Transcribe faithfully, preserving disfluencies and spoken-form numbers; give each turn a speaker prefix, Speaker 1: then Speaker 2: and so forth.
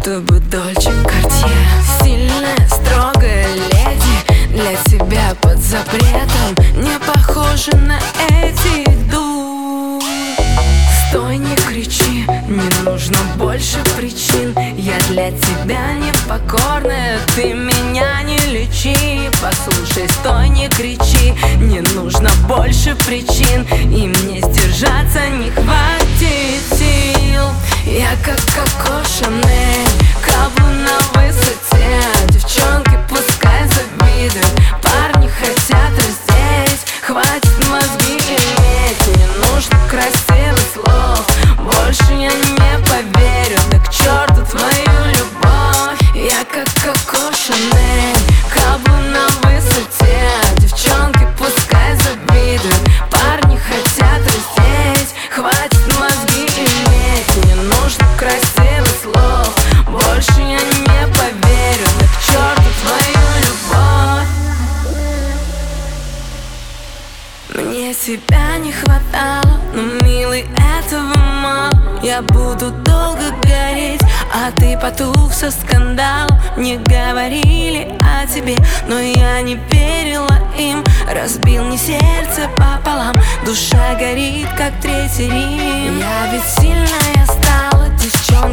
Speaker 1: будто бы Дольче Картье. Стильная, строгая леди, для тебя под запретом, не похожа на этих дур. Стой, не кричи, не нужно больше причин. Я для тебя непокорная, ты меня не лечи. Послушай, стой, не кричи, не нужно больше причин, и мне сдержаться не хватит сил. Я как Коко Шанель, каблу на высоте. Девчонки пускай завидуют, парни хотят раздеть. Хватит мозги иметь, не нужно красивых слов. Больше я не поверю, да к черту твою любовь. Я как Коко Шанель, каблу на высоте. Девчонки пускай завидуют, парни хотят раздеть. Хватит мозги иметь, не нужно красивых слов. Больше я не поверю, да к черту твою любовь. Мне тебя не хватало, но, милый, этого мало. Я буду долго гореть, а ты потух со скандалом. Мне говорили о тебе, но я не верила им. Разбил мне сердце пополам, душа горит, как третий Рим. Я ведь сильная стала, девчонка.